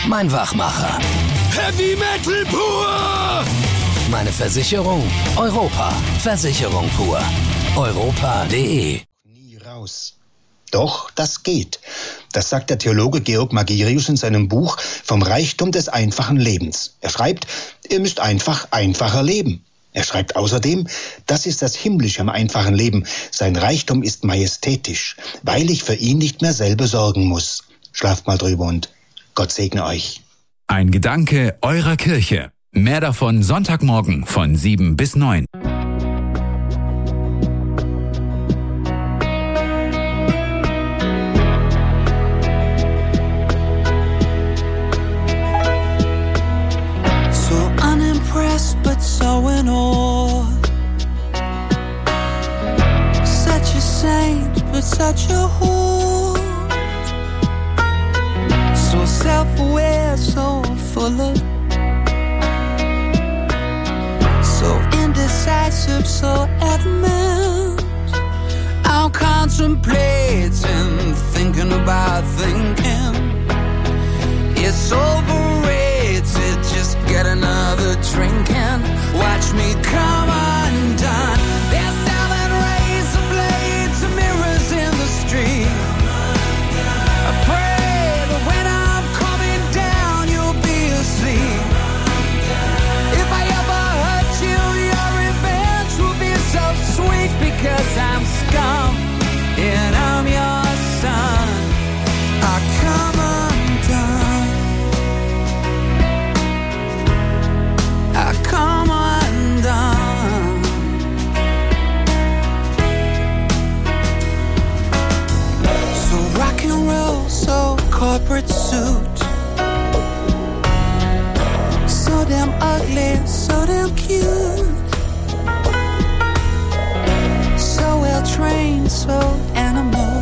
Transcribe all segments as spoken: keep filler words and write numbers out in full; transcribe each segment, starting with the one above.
mein Wachmacher. Heavy Metal pur! Meine Versicherung? Europa. Versicherung pur. Europa punkt de. Nie raus. Doch, das geht. Das sagt der Theologe Georg Magirius in seinem Buch Vom Reichtum des einfachen Lebens. Er schreibt, ihr müsst einfach einfacher leben. Er schreibt außerdem, das ist das Himmlische am einfachen Leben. Sein Reichtum ist majestätisch, weil ich für ihn nicht mehr selber sorgen muss. Schlaft mal drüber und Gott segne euch. Ein Gedanke eurer Kirche. Mehr davon Sonntagmorgen von sieben bis neun. But so in awe, such a saint, but such a whore. So self-aware, so full of, so indecisive, so adamant. I'm contemplating, thinking about thinking. It's overrated, just get another drink and watch me come undone. They're selling razor blades and mirrors in the street. I pray that when I'm coming down you'll be asleep. If I ever hurt you, your revenge will be so sweet, because I'm scum and I'm your son. I come undone. I come undone. So rock and roll, so corporate suit, so damn ugly, so damn cute, so well trained, so animal,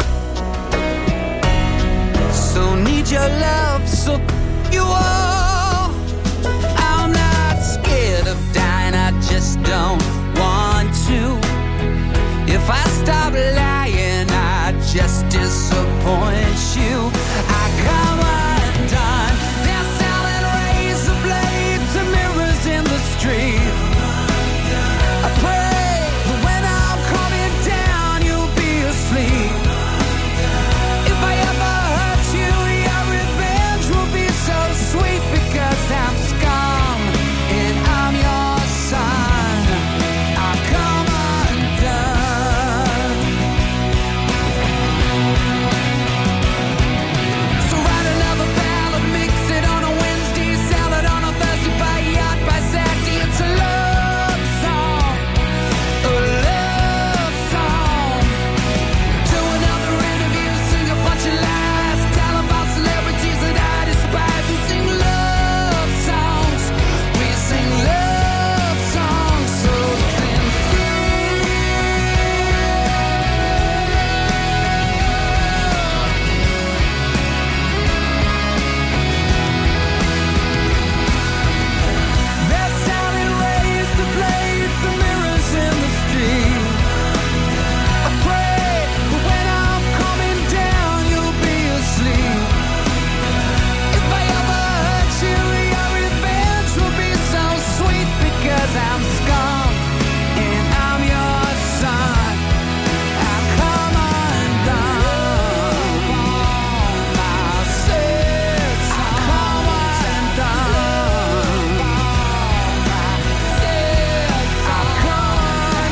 so need your love, so you are. I'm not scared of dying, I just don't want to. If I stop lying, I just disappoint you. I come undone. They're selling razor blades and mirrors in the street. I pray that when I'm coming down, you'll be asleep. If I ever hurt you, your revenge will be so sweet, because I'm scum and I'm your son. I come undone. So write another ballad, mix it on a Wednesday, sell it on a Thursday, buy a yacht by Saturday. It's a love song, a love song. Do another interview, sing a bunch of lies, tell about celebrities that I despise. We sing love songs, we sing love songs so sincere. They're selling razor blades and mirrors in the street. I pray that when I'm coming down, you'll be asleep. If I ever hurt you, your revenge will be so sweet, because I'm scum and I'm your son. I come undone. I said I come undone. I said I come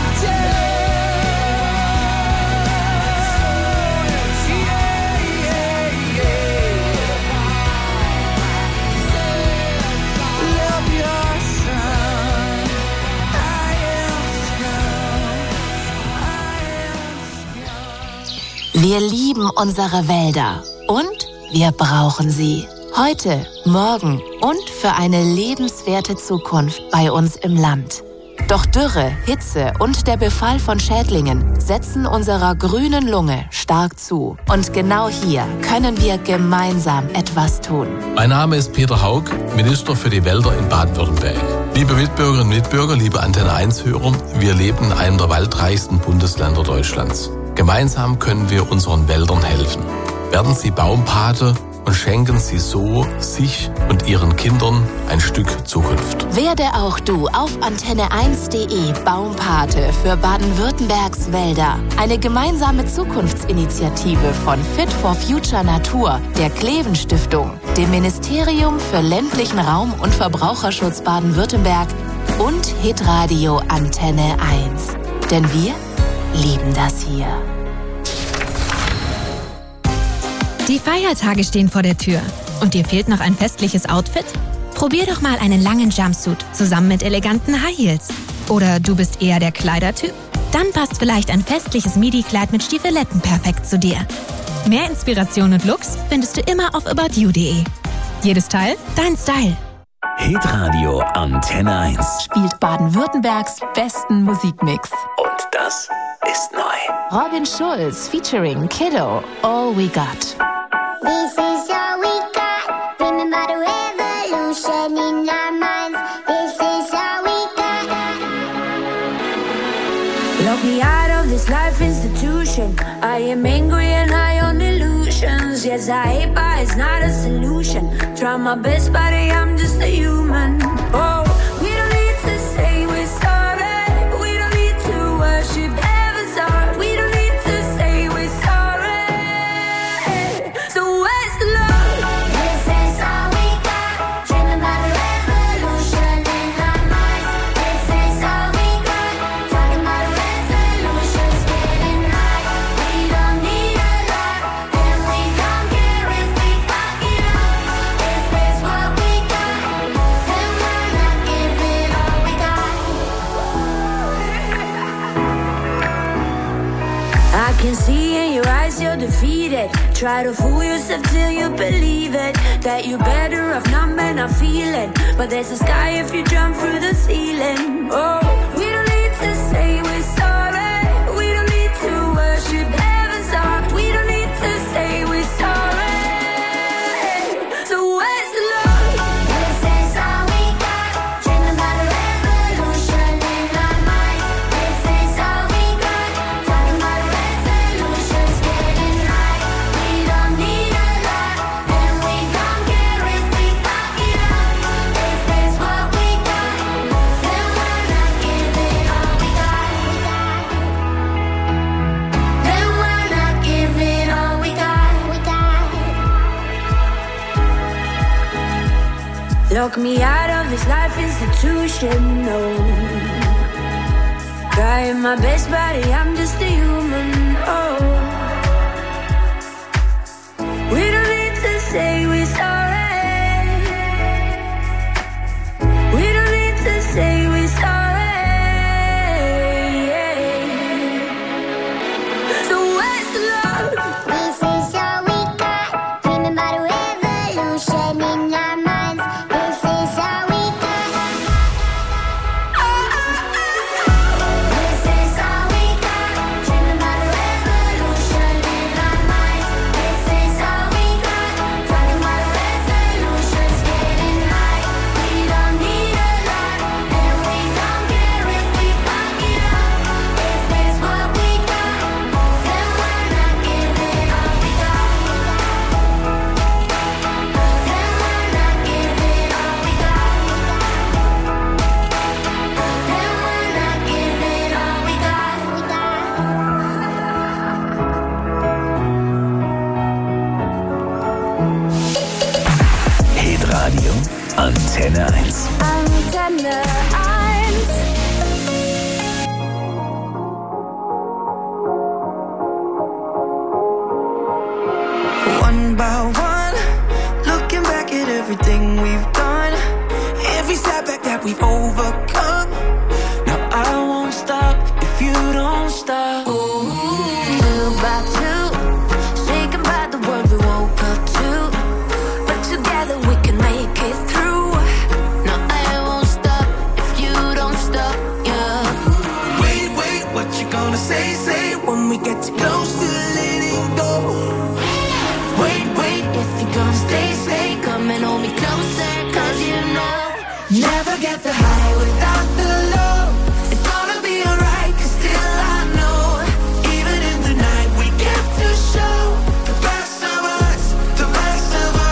undone. Yeah, yeah, yeah. Love your son. I am scum. I am scum. Wir lieben unsere Wälder und wir brauchen sie. Heute, morgen und für eine lebenswerte Zukunft bei uns im Land. Doch Dürre, Hitze und der Befall von Schädlingen setzen unserer grünen Lunge stark zu. Und genau hier können wir gemeinsam etwas tun. Mein Name ist Peter Haug, Minister für die Wälder in Baden-Württemberg. Liebe Mitbürgerinnen und Mitbürger, liebe Antenne eins Hörer, wir leben in einem der waldreichsten Bundesländer Deutschlands. Gemeinsam können wir unseren Wäldern helfen. Werden Sie Baumpate und schenken Sie so sich und Ihren Kindern ein Stück Zukunft. Werde auch du auf antenne eins punkt de Baumpate für Baden-Württembergs Wälder. Eine gemeinsame Zukunftsinitiative von Fit for Future Natur, der Kleven Stiftung, dem Ministerium für ländlichen Raum und Verbraucherschutz Baden-Württemberg und Hitradio Antenne eins. Denn wir lieben das hier. Die Feiertage stehen vor der Tür. Und dir fehlt noch ein festliches Outfit? Probier doch mal einen langen Jumpsuit zusammen mit eleganten High Heels. Oder du bist eher der Kleidertyp? Dann passt vielleicht ein festliches Midi-Kleid mit Stiefeletten perfekt zu dir. Mehr Inspiration und Looks findest du immer auf about you punkt de. Jedes Teil, dein Style. Hitradio Antenne eins. Spielt Baden-Württembergs besten Musikmix. Und das ist neu. Robin Schulz featuring Kiddo, All We Got. This is all we got. Remember the revolution in our minds. This is all we got. Lock me out of this life institution. I am angry and high on illusions. Yes, I hate, but it's not a solution. Try my best, but I'm just a human. Oh, we don't need to say we're sorry. We don't need to worship heaven's heart. We don't need to say we're sorry. So where's the love? This is all we got. Dreaming about a revolution in our minds. This is all we got. Talking about resolutions, getting high. We don't need a lot, and we don't care if we fuck it up. If it's what we got, then why not give it all we got? I can see in your eyes you're defeated. Try to fool yourself till you believe it. That you're better off numb and not feeling. But there's a sky if you jump through the ceiling. Oh, we don't need to say we're sorry. We don't need to worship heaven's heart. We don't need to say we're sorry. So where's the love? This is all we got. Dreaming about a revolution in our minds. This is all we got. Talking about resolutions, getting high. We don't need a lot, and we don't care if we fuck it up. If it's what we got, then why not give it all we got? Then why not give it all we got? We got. Lock me out of this life institution, no. Trying my best, buddy, I'm just a human, oh. We don't need to say we're sorry. We don't need to say we're sorry. So where's the love? This is all we got. Dreaming about a revolution in our minds. This is all we got. This is all we got. Dreaming about a revolution in our minds. This is all we got. Talking about resolutions, getting high. We don't need a lot, and we don't care if we fuck it up. If it's what we got, then why not give it all we got? Then why not give it all we got? Then why not give it all we got? Hitradio Antenne eins. Antenne eins. One by one, looking back at everything we've done, every setback that we've overcome. Now I won't stop if you don't stop. Two by two, say goodbye the world we woke up to, but together we can make it through. No, I won't stop if you don't stop, yeah. Wait, wait, what you gonna say, say when we get too close to letting go? Wait, wait, if you're gonna stay, stay, come and hold me closer, cause you know never get the high without the low. It's gonna be alright, cause still I know even in the night we get to show the best of us, the best of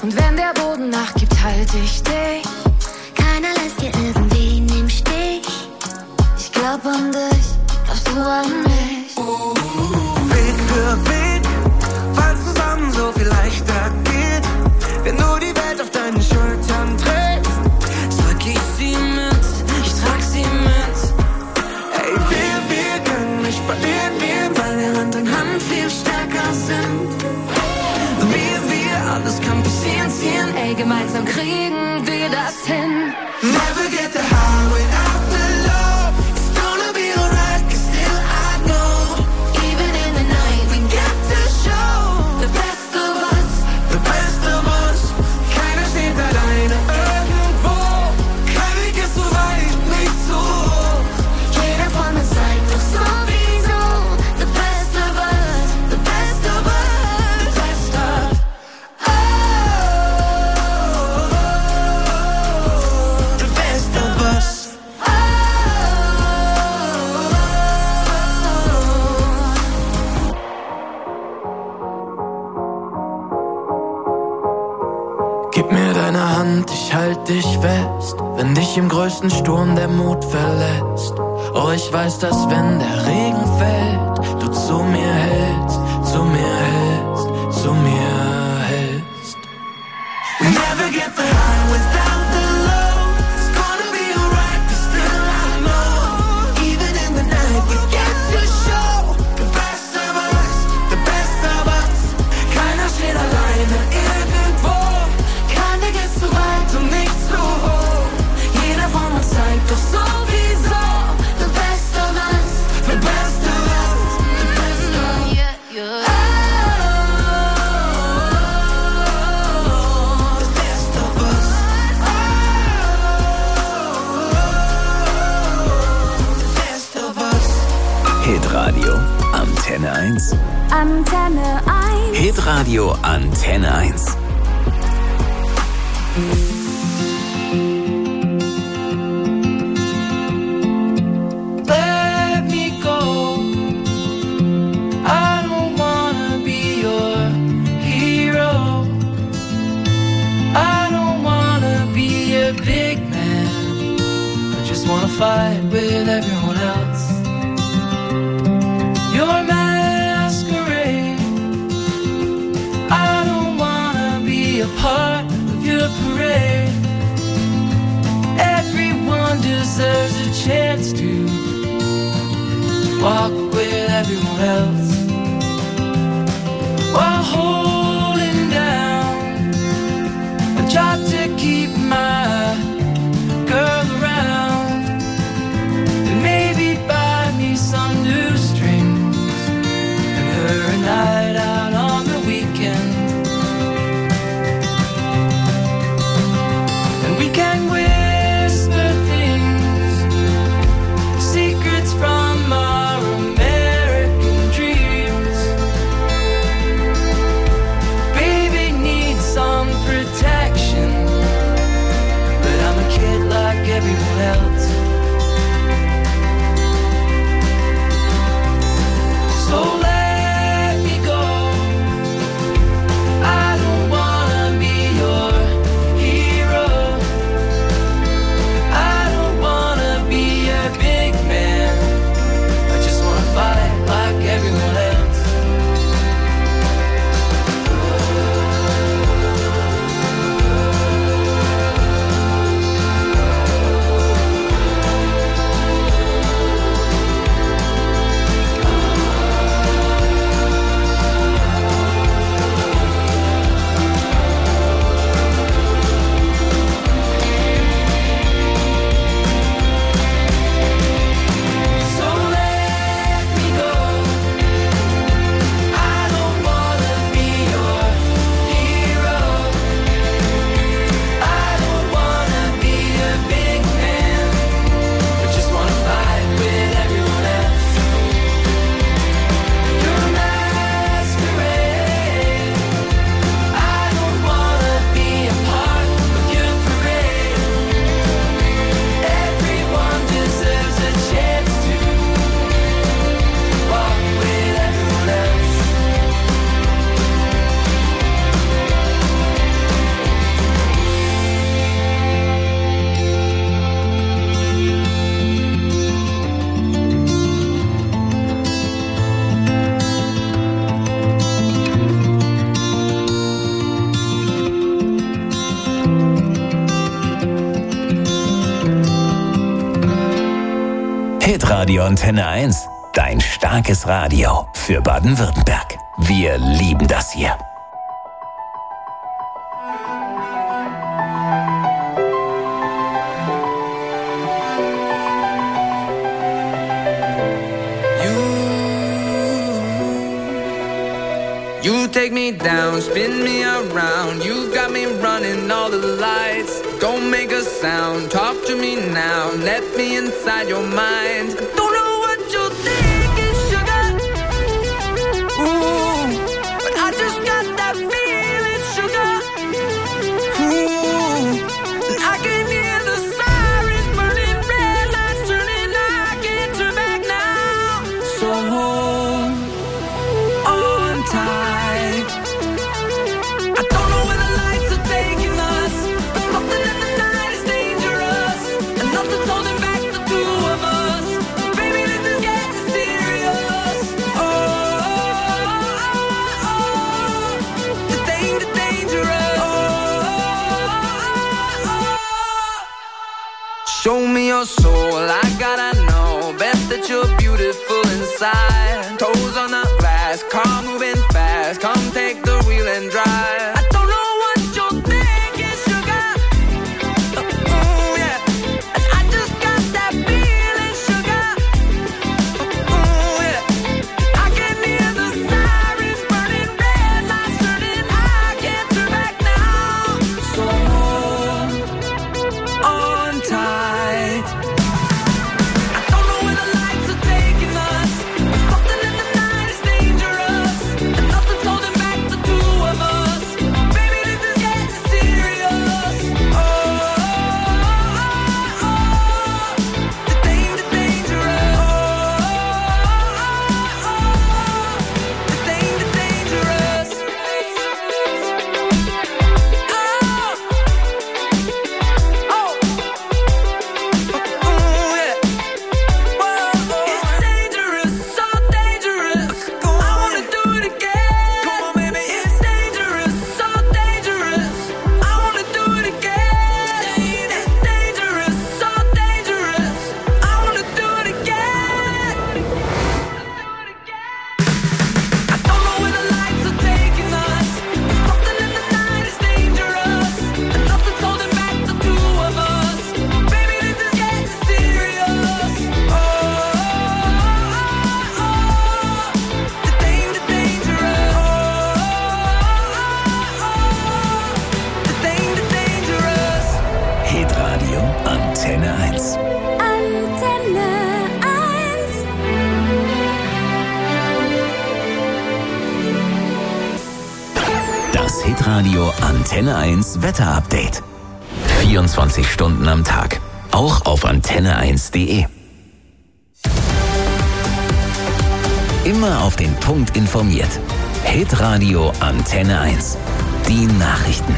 Und wenn der Boden nachgibt, halte ich dich. Keiner lässt dir irgendwen im Stich. Ich glaub an dich, glaubst du an mich? Weg für Weg, weil zusammen so viel leichter geht. Wenn du die Welt auf deinen Schultern trägst, trag ich sie mit, ich trag sie mit. Ey, wir, wir können nicht verlieren, wir, weil wir Hand in Hand viel stärker sind. Wir, wir, alles kann passieren, ziehen, Ey, gemeinsam kriegen wir das hin. Never get the high without the low. It's gonna be alright, 'cause still I know. Even in the night, we get to show the best of us. The best of us. Keiner steht alleine irgendwo. Kein Weg ist so weit, nicht so hoch. Jeder von uns zeigt doch sowieso the best of us, the best of us, the best of us. The best of us. Gib mir deine Hand, ich halt dich fest, wenn dich im größten Sturm der Mut verlässt. Oh, ich weiß, dass wenn der Regen fällt, du zu mir hältst, zu mir hältst, zu mir hältst. We never get the high without the low. It's gonna be alright, 'cause still I know. Even in the night we get to show the best of us, the best of us. Keiner steht alleine irgendwo. Kein Weg ist so weit Und nicht so hoch. Jeder von uns zeigt doch sowieso the best of us, The best of us. the best of us. Yeah, yeah. The best of us. The best of us. Hitradio Antenne eins. Antenne eins. Hitradio Antenne eins. Let me go. I don't wanna be your hero. I don't wanna be a big man. I just wanna fight with everyone else. Your masquerade. I don't wanna be a part of your parade. Everyone deserves a chance to walk with everyone else while holding down a job to keep my girl around and maybe buy me some new strings and her a night out on the weekend. And we can whisper things, secrets from our American dreams. Baby needs some protection, but I'm a kid like everyone else. So let me go. I don't wanna be your hero. I don't wanna be a big man. I just wanna fight like everyone else. Hitradio Antenne eins. Dein starkes Radio für Baden-Württemberg. Wir lieben das hier. You take me down, spin me around. You got me running all the lights. Don't make a sound, talk to me now. Let me inside your mind. Don't know what you're thinking, sugar. Ooh, but I just got that feeling, sugar. Ooh, and I can hear the sirens burning, red lights turning. I can't turn back now. So hold on tight. Show me your soul, I gotta know. Bet that you're beautiful inside. Toes on the glass, car moving fast. Come take the wheel and drive. I don't know what you're thinking, sugar. Uh, ooh, yeah. And I just got that feeling, sugar. Uh, ooh, yeah. I can hear the sirens burning, red lights turning. I can't turn back now. So hold on tight. Antenne eins. Antenne eins. Das Hitradio Antenne eins Wetterupdate. vierundzwanzig Stunden am Tag. Auch auf antenne eins punkt de. Immer auf den Punkt informiert. Hitradio Antenne eins. Die Nachrichten.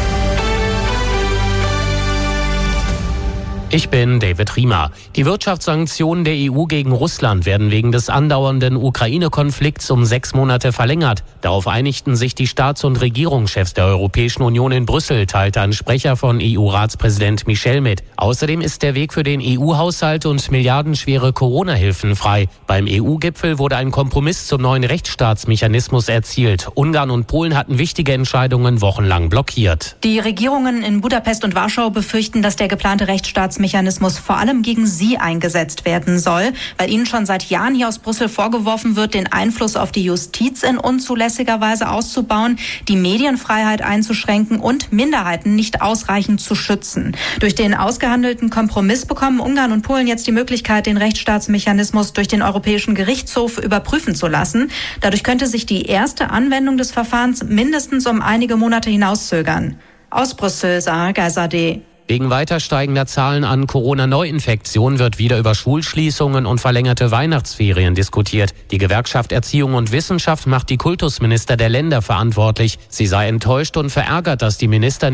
Ich bin David Riemer. Die Wirtschaftssanktionen der E U gegen Russland werden wegen des andauernden Ukraine-Konflikts um sechs Monate verlängert. Darauf einigten sich die Staats- und Regierungschefs der Europäischen Union in Brüssel, teilte ein Sprecher von E U-Ratspräsident Michel mit. Außerdem ist der Weg für den E U-Haushalt und milliardenschwere Corona-Hilfen frei. Beim E U-Gipfel wurde ein Kompromiss zum neuen Rechtsstaatsmechanismus erzielt. Ungarn und Polen hatten wichtige Entscheidungen wochenlang blockiert. Die Regierungen in Budapest und Warschau befürchten, dass der geplante Rechtsstaatsmechanismus vor allem gegen sie eingesetzt werden soll, weil ihnen schon seit Jahren hier aus Brüssel vorgeworfen wird, den Einfluss auf die Justiz in unzulässiger Weise auszubauen, die Medienfreiheit einzuschränken und Minderheiten nicht ausreichend zu schützen. Durch den ausgehandelten Kompromiss bekommen Ungarn und Polen jetzt die Möglichkeit, den Rechtsstaatsmechanismus durch den Europäischen Gerichtshof überprüfen zu lassen. Dadurch könnte sich die erste Anwendung des Verfahrens mindestens um einige Monate hinauszögern. Aus Brüssel, Sarah Geiserde. Wegen weiter steigender Zahlen an Corona-Neuinfektionen wird wieder über Schulschließungen und verlängerte Weihnachtsferien diskutiert. Die Gewerkschaft Erziehung und Wissenschaft macht die Kultusminister der Länder verantwortlich. Sie sei enttäuscht und verärgert, dass die Minister